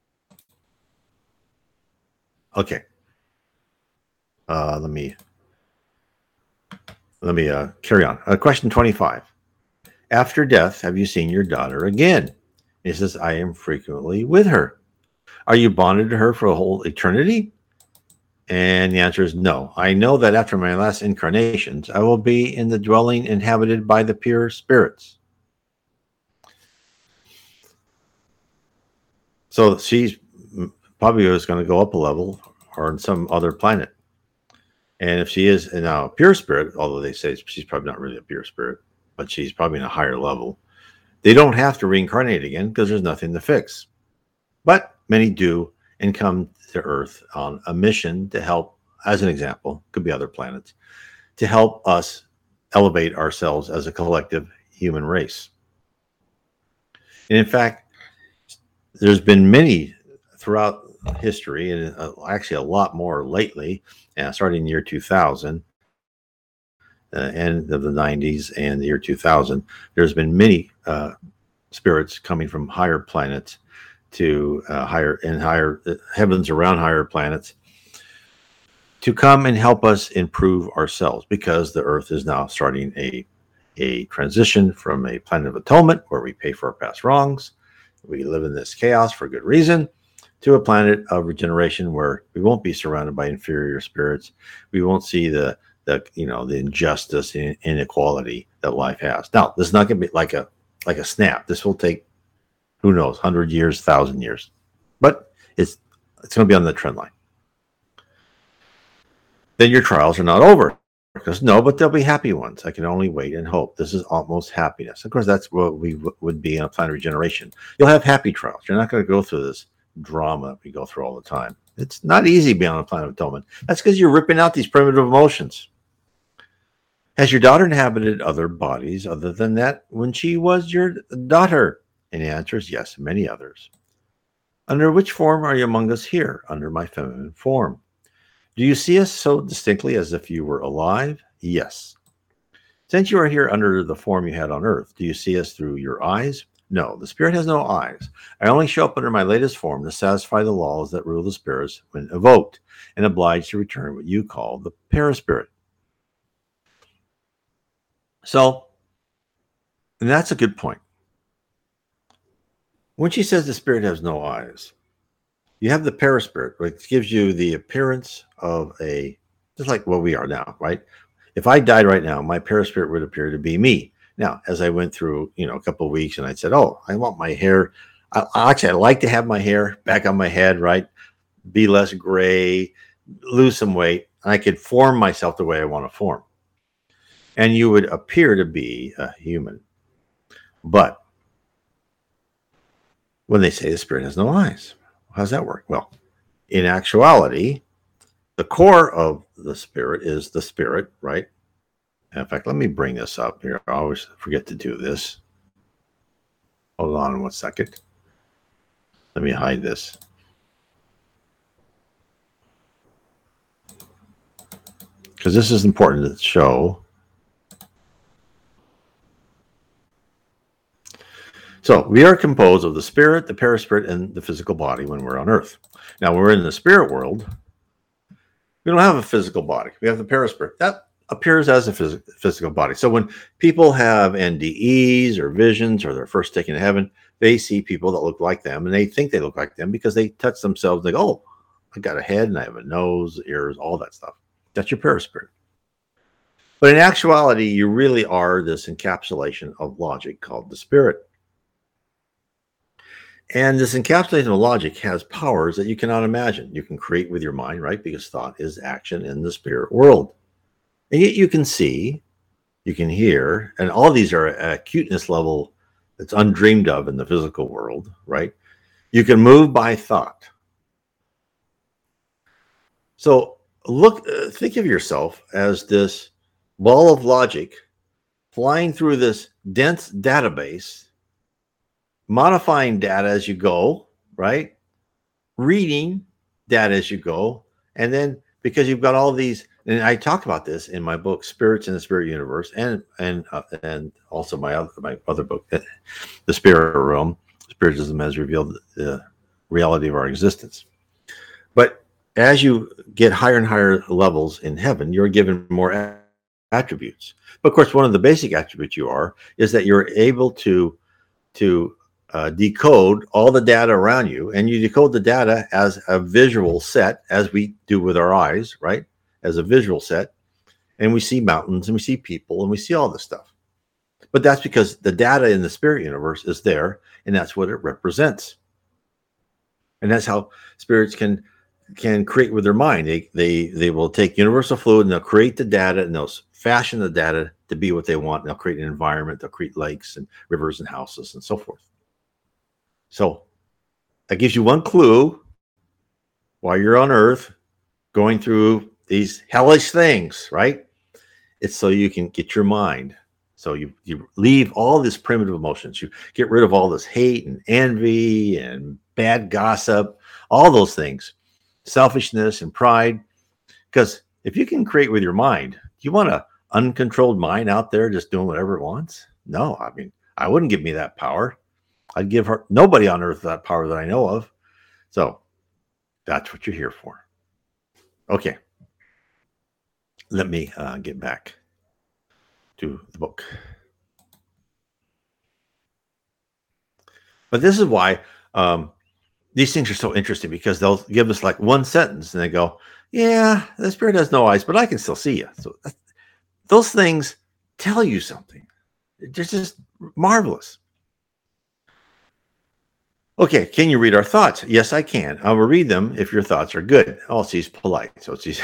Okay, let me carry on. Question 25. After death, have you seen your daughter again? He says, I am frequently with her. Are you bonded to her for a whole eternity? And the answer is no. I know that after my last incarnations, I will be in the dwelling inhabited by the pure spirits. So she's probably was going to go up a level or on some other planet. And if she is now a pure spirit, although they say she's probably not really a pure spirit, but she's probably in a higher level, they don't have to reincarnate again because there's nothing to fix. But many do and come to Earth on a mission to help, as an example, could be other planets, to help us elevate ourselves as a collective human race. And in fact, there's been many throughout history, and actually a lot more lately, starting in the year 2000, end of the 90s and the year 2000, there's been many spirits coming from higher planets to higher heavens around higher planets to come and help us improve ourselves, because the Earth is now starting a transition from a planet of atonement where we pay for our past wrongs, we live in this chaos for good reason, to a planet of regeneration where we won't be surrounded by inferior spirits. We won't see the injustice and inequality that life has. Now, this is not going to be like a snap. This will take, who knows, 100 years, 1,000 years, but it's going to be on the trend line. Then your trials are not over. Because no, but there'll be happy ones. I can only wait and hope. This is almost happiness. Of course, that's what we would be in a planet of regeneration. You'll have happy trials. You're not going to go through this drama we go through all the time. It's not easy being on a planet of atonement. That's because you're ripping out these primitive emotions. Has your daughter inhabited other bodies other than that when she was your daughter? And the answer is yes, many others. Under which form are you among us here? Under my feminine form. Do you see us so distinctly as if you were alive? Yes. Since you are here under the form you had on Earth, do you see us through your eyes? No, the spirit has no eyes. I only show up under my latest form to satisfy the laws that rule the spirits when evoked and obliged to return what you call the paraspirit. So, and that's a good point. When she says the spirit has no eyes, you have the paraspirit, which gives you the appearance of just like what we are now, right? If I died right now, my paraspirit would appear to be me. Now, as I went through, a couple of weeks and I said, oh, I want my hair. I like to have my hair back on my head, right? Be less gray, lose some weight. And I could form myself the way I want to form. And you would appear to be a human. But when they say the spirit has no eyes, how does that work? Well, in actuality, the core of the spirit is the spirit, right? In fact, let me bring this up here. I always forget to do this. Hold on 1 second. Let me hide this. Because this is important to show. So we are composed of the spirit, the paraspirit, and the physical body when we're on Earth. Now, when we're in the spirit world, we don't have a physical body. We have the paraspirit. That appears as a physical body. So when people have NDEs or visions or they're first taken to heaven, they see people that look like them and they think they look like them because they touch themselves. They go, oh, I got a head and I have a nose, ears, all that stuff. That's your paraspirit. But in actuality, you really are this encapsulation of logic called the spirit. And this encapsulation of logic has powers that you cannot imagine. You can create with your mind, right? Because thought is action in the spirit world. And yet you can see, you can hear, and all these are at acuteness level that's undreamed of in the physical world, right? You can move by thought. So think of yourself as this ball of logic flying through this dense database, modifying data as you go, right? Reading data as you go. And then because you've got all these, and I talk about this in my book, Spirits in the Spirit Universe, and also my other book, The Spirit Realm, Spiritism Has Revealed the Reality of Our Existence. But as you get higher and higher levels in heaven, you're given more attributes. But of course, one of the basic attributes is that you're able to decode all the data around you, and you decode the data as a visual set, as we do with our eyes, right? As a visual set, and we see mountains and we see people and we see all this stuff. But that's because the data in the spirit universe is there, and that's what it represents. And that's how spirits can create with their mind. They will take universal fluid and they'll create the data, and they'll fashion the data to be what they want. And they'll create an environment. They'll create lakes and rivers and houses and so forth. So that gives you one clue while you're on Earth going through these hellish things, right? It's so you can get your mind. So you leave all these primitive emotions. You get rid of all this hate and envy and bad gossip, all those things, selfishness and pride. Because if you can create with your mind, do you want an uncontrolled mind out there just doing whatever it wants? No, I mean, I wouldn't give me that power. I'd give nobody on earth that power that I know of. So that's what you're here for. Okay. Let me get back to the book. But this is why these things are so interesting, because they'll give us like one sentence and they go, yeah, the spirit has no eyes, but I can still see you. So those things tell you something. They're just marvelous. Okay, can you read our thoughts? Yes, I can. I will read them if your thoughts are good. Oh, she's polite. So she's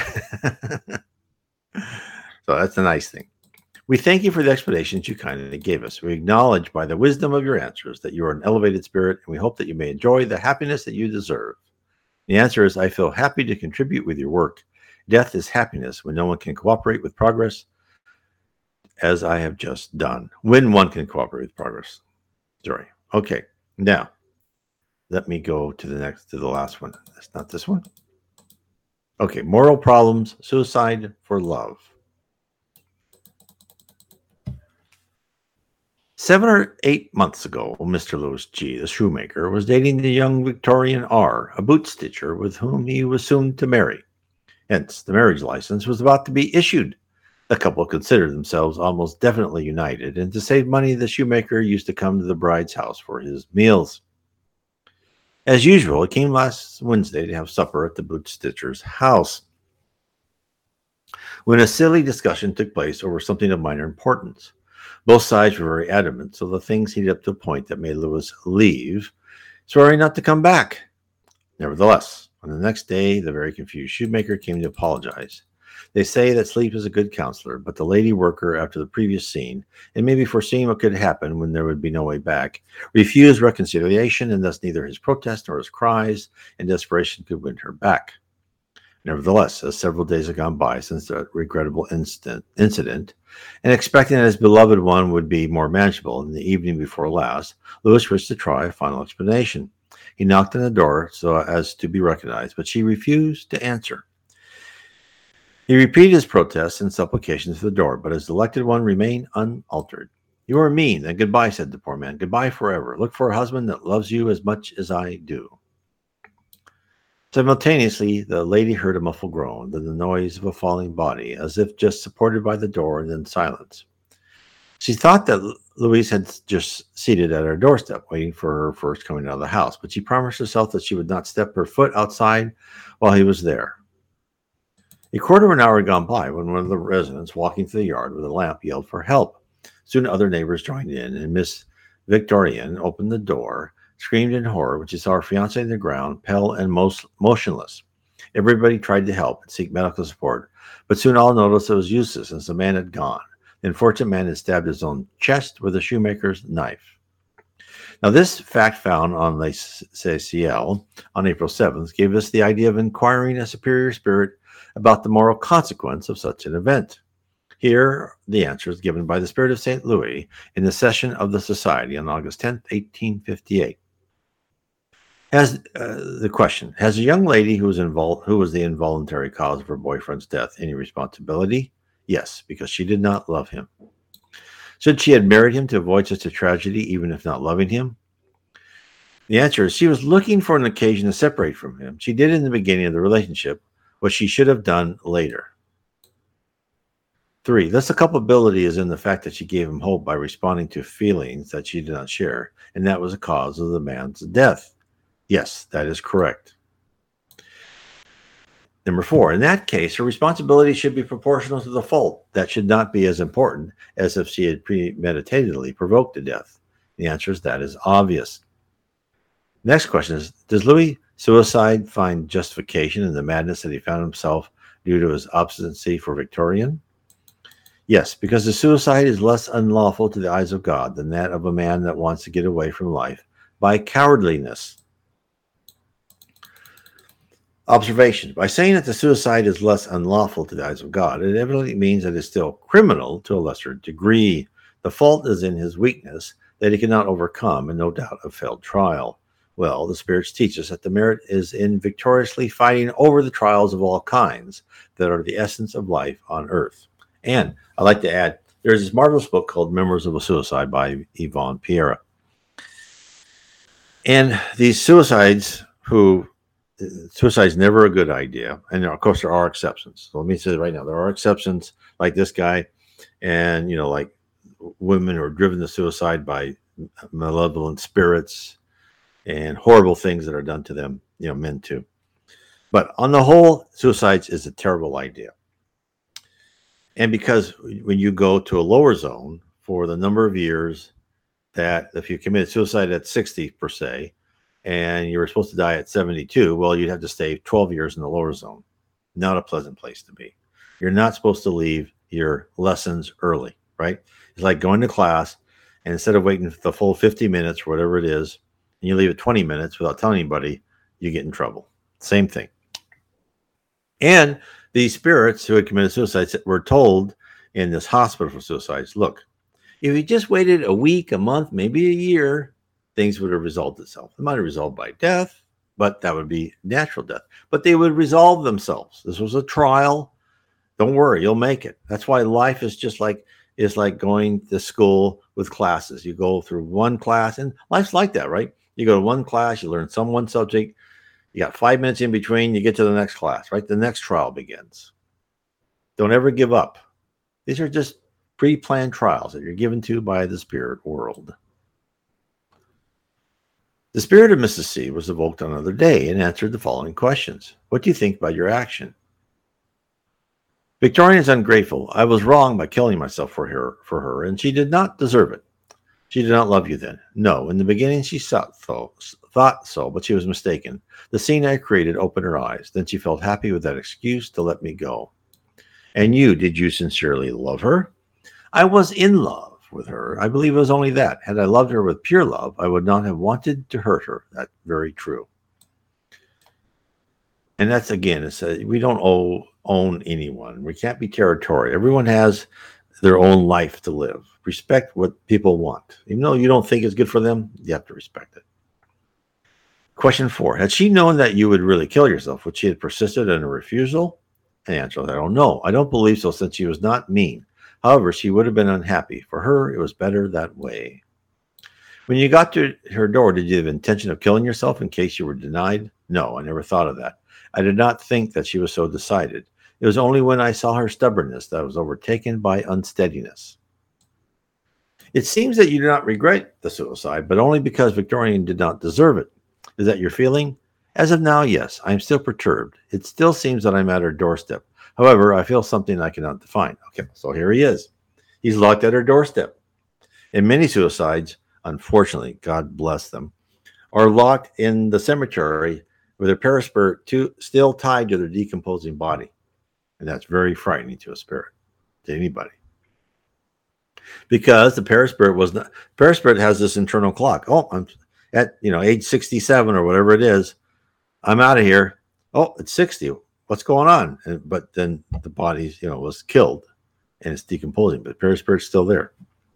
so that's a nice thing. We thank you for the explanations you kindly gave us. We acknowledge by the wisdom of your answers that you are an elevated spirit, and we hope that you may enjoy the happiness that you deserve. The answer is, I feel happy to contribute with your work. Death is happiness when no one can cooperate with progress, as I have just done. When one can cooperate with progress. Sorry. Okay, now let me go to the last one. That's not this one. Okay, moral problems, suicide for love. 7 or 8 months ago, Mr. Louis G., the shoemaker, was dating the young Victorian R., a boot stitcher with whom he was soon to marry. Hence, the marriage license was about to be issued. The couple considered themselves almost definitely united, and to save money, the shoemaker used to come to the bride's house for his meals. As usual, he came last Wednesday to have supper at the boot stitcher's house, when a silly discussion took place over something of minor importance. Both sides were very adamant, so the things heated up to a point that made Louis leave, swearing not to come back. Nevertheless, on the next day, the very confused shoemaker came to apologize. They say that sleep is a good counselor, but the lady worker, after the previous scene, and maybe foreseeing what could happen when there would be no way back, refused reconciliation, and thus neither his protest nor his cries and desperation could win her back. Nevertheless, as several days had gone by since the regrettable incident, and expecting that his beloved one would be more manageable in the evening before last, Louis wished to try a final explanation. He knocked on the door so as to be recognized, but she refused to answer. He repeated his protests and supplications to the door, but his elected one remained unaltered. You are mean, then goodbye, said the poor man. Goodbye forever. Look for a husband that loves you as much as I do. Simultaneously, the lady heard a muffled groan, then the noise of a falling body, as if just supported by the door, and then silence. She thought that Louise had just seated at her doorstep, waiting for her first coming out of the house, but she promised herself that she would not step her foot outside while he was there. A quarter of an hour had gone by when one of the residents walking through the yard with a lamp yelled for help. Soon other neighbors joined in, and Miss Victorian opened the door screamed in horror when she saw her fiancé on the ground, pale and motionless. Everybody tried to help and seek medical support, but soon all noticed it was useless since the man had gone. The unfortunate man had stabbed his own chest with a shoemaker's knife. Now, this fact found on Le Ciel on April 7th gave us the idea of inquiring a superior spirit about the moral consequence of such an event. Here, the answer is given by the Spirit of St. Louis in the session of the Society on August 10th, 1858. The question, has a young lady who was the involuntary cause of her boyfriend's death any responsibility? Yes, because she did not love him. Should she have married him to avoid such a tragedy, even if not loving him? The answer is she was looking for an occasion to separate from him. She did in the beginning of the relationship what she should have done later. 3. Thus, the culpability is in the fact that she gave him hope by responding to feelings that she did not share, and that was the cause of the man's death. Yes, that is correct. Number 4, in that case, her responsibility should be proportional to the fault. That should not be as important as if she had premeditatedly provoked the death. The answer is that is obvious. Next question is, does Louis' suicide find justification in the madness that he found himself due to his obstinacy for Victorian? Yes, because the suicide is less unlawful to the eyes of God than that of a man that wants to get away from life by cowardliness. Observation. By saying that the suicide is less unlawful to the eyes of God, it evidently means that it is still criminal to a lesser degree. The fault is in his weakness that he cannot overcome, and no doubt a failed trial. Well, the spirits teach us that the merit is in victoriously fighting over the trials of all kinds that are the essence of life on earth. And I'd like to add, there's this marvelous book called Memoirs of a Suicide by Yvonne Pereira. And these suicide's never a good idea. And of course, there are exceptions. So let me say right now, there are exceptions like this guy and, like women who are driven to suicide by malevolent spirits and horrible things that are done to them, men too. But on the whole, suicides is a terrible idea. And because when you go to a lower zone for the number of years that if you committed suicide at 60 per se, and you were supposed to die at 72, well, you'd have to stay 12 years in the lower zone. Not a pleasant place to be. You're not supposed to leave your lessons early, right? It's like going to class, and instead of waiting the full 50 minutes or whatever it is, and you leave it 20 minutes without telling anybody, you get in trouble. Same thing. And these spirits who had committed suicide were told in this hospital for suicides, look, if you just waited a week, a month, maybe a year, things would have resolved itself. It might have resolved by death, but that would be natural death. But they would resolve themselves. This was a trial. Don't worry, you'll make it. That's why life is like going to school with classes. You go through one class, and life's like that, right? You go to one class, you learn one subject, you got 5 minutes in between, you get to the next class, right? The next trial begins. Don't ever give up. These are just pre-planned trials that you're given to by the spirit world. The spirit of Mrs. C was evoked on another day and answered the following questions. What do you think about your action? Victorian is ungrateful. I was wrong by killing myself for her, and she did not deserve it. She did not love you then. No, in the beginning she thought so, but she was mistaken. The scene I created opened her eyes. Then she felt happy with that excuse to let me go. And you, did you sincerely love her? I was in love with her. I believe it was only that. Had I loved her with pure love, I would not have wanted to hurt her. That's very true. And that's, again, we don't own anyone. We can't be territorial. Everyone has their own life to live. Respect what people want. Even though you don't think it's good for them, you have to respect it. Question 4. Had she known that you would really kill yourself, would she have persisted in a refusal? And the answer is, I don't know. I don't believe so, since she was not mean. However, she would have been unhappy. For her, it was better that way. When you got to her door, did you have intention of killing yourself in case you were denied? No, I never thought of that. I did not think that she was so decided. It was only when I saw her stubbornness that I was overtaken by unsteadiness. It seems that you do not regret the suicide, but only because Victorian did not deserve it. Is that your feeling? As of now, yes. I am still perturbed. It still seems that I'm at her doorstep. However, I feel something I cannot define. Okay, so here he is. He's locked at her doorstep. In many suicides, unfortunately, God bless them, or locked in the cemetery with their perispirit still tied to their decomposing body. And that's very frightening to a spirit, to anybody. Because the perispirit has this internal clock. Oh, I'm at age 67 or whatever it is. I'm out of here. Oh, it's 60. What's going on? But then the body, was killed and it's decomposing, but perispirit's still there.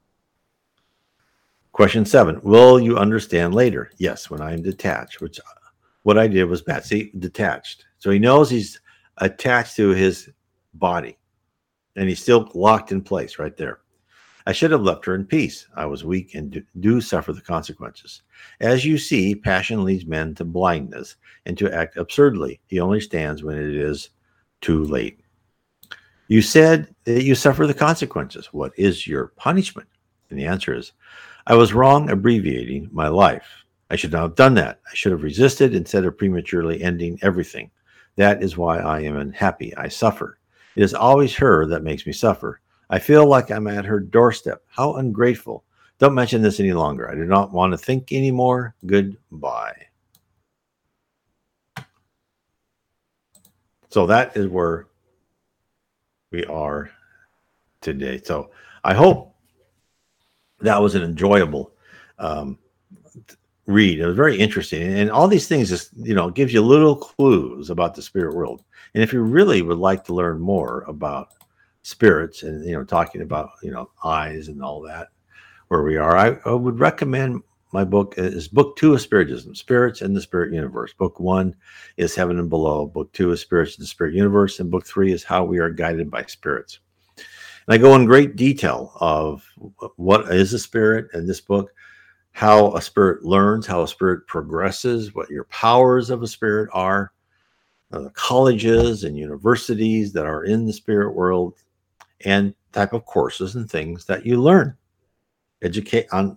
Question 7. Will you understand later? Yes, when I am detached, which what I did was bad. See, detached. So he knows he's attached to his body and he's still locked in place right there. I should have left her in peace. I was weak and do suffer the consequences. As you see, passion leads men to blindness and to act absurdly. He only stands when it is too late. You said that you suffer the consequences. What is your punishment? And the answer is, I was wrong abbreviating my life. I should not have done that. I should have resisted instead of prematurely ending everything. That is why I am unhappy. I suffer. It is always her that makes me suffer. I feel like I'm at her doorstep. How ungrateful. Don't mention this any longer. I do not want to think anymore. Goodbye. So that is where we are today. So I hope that was an enjoyable read. It was very interesting. And all these things just, gives you little clues about the spirit world. And if you really would like to learn more about spirits and talking about eyes and all that, where we are, I would recommend my book is book 2 of Spiritism, Spirits in the Spirit Universe. Book 1 is Heaven and Below. Book 2 is Spirits in the Spirit Universe, and book 3 is How We Are Guided by Spirits. And I go in great detail of what is a spirit in this book, how a spirit learns, how a spirit progresses, what your powers of a spirit are, the colleges and universities that are in the spirit world, and type of courses and things that you learn. Educate on,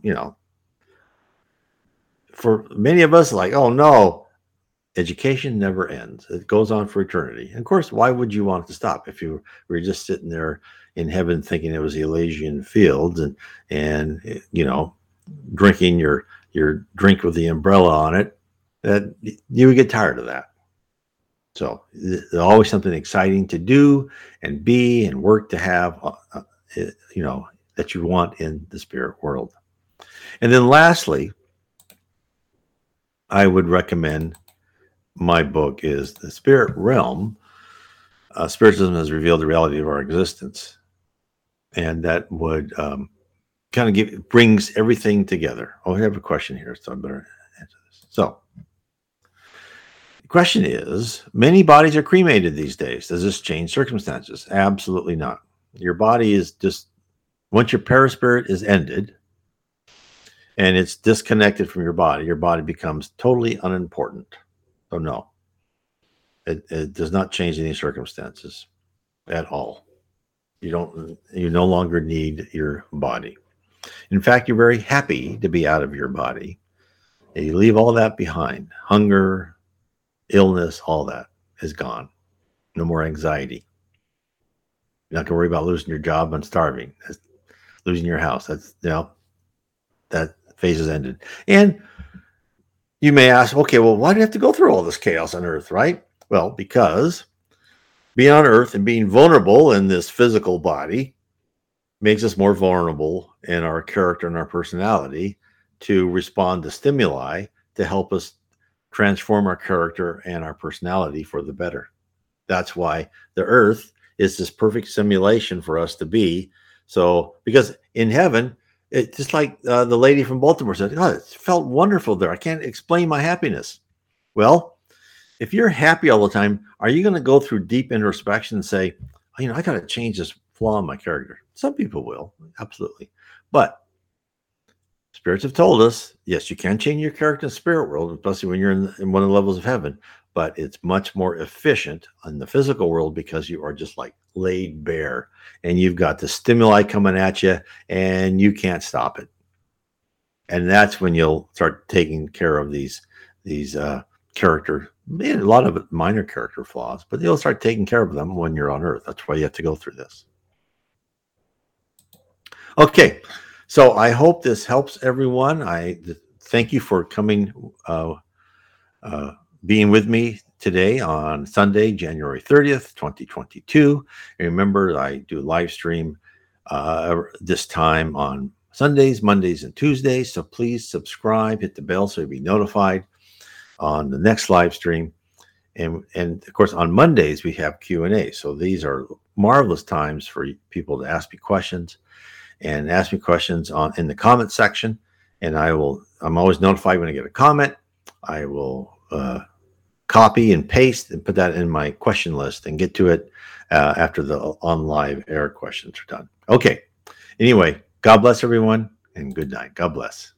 for many of us, like, oh no, education never ends. It goes on for eternity. And of course, why would you want it to stop if you were just sitting there in heaven thinking it was the Elysian fields and drinking your drink with the umbrella on it? That you would get tired of that. So there's always something exciting to do and be and work to have, that you want in the spirit world. And then lastly, I would recommend my book is The Spirit Realm. Spiritism has revealed the reality of our existence. And that would kind of brings everything together. Oh, I have a question here, so I better answer this. So, the question is, many bodies are cremated these days. Does this change circumstances? Absolutely not. Your body is just, once your perispirit is ended and it's disconnected from your body becomes totally unimportant. So no, it does not change any circumstances at all. You no longer need your body. In fact, you're very happy to be out of your body. And you leave all that behind. Hunger, illness, all that is gone. No more anxiety. You're not going to worry about losing your job and starving. Losing your house. That phase is ended. And you may ask, okay, well, why do you have to go through all this chaos on Earth, right? Well, because being on Earth and being vulnerable in this physical body makes us more vulnerable in our character and our personality to respond to stimuli to help us transform our character and our personality for the better. That's why the Earth is this perfect simulation for us to be. So, because in heaven, it's just like the lady from Baltimore said, oh, it felt wonderful there. I can't explain my happiness. Well, if you're happy all the time, are you going to go through deep introspection and say, I got to change this flaw in my character? Some people will, absolutely. But spirits have told us, yes, you can change your character in the spirit world, especially when you're in one of the levels of heaven, but it's much more efficient in the physical world because you are just like laid bare and you've got the stimuli coming at you and you can't stop it. And that's when you'll start taking care of these character, a lot of it minor character flaws, but you'll start taking care of them when you're on Earth. That's why you have to go through this. Okay. So I hope this helps everyone. thank you for coming, being with me today on Sunday, January 30th, 2022. And remember, I do live stream this time on Sundays, Mondays, and Tuesdays. So please subscribe, hit the bell so you'll be notified on the next live stream. And of course, on Mondays, we have Q&A. So these are marvelous times for people to ask me questions, and ask me questions in the comment section. And I'm always notified when I get a comment. I will copy and paste and put that in my question list and get to it after the on live air questions are done. Okay. Anyway, God bless everyone and good night. God bless.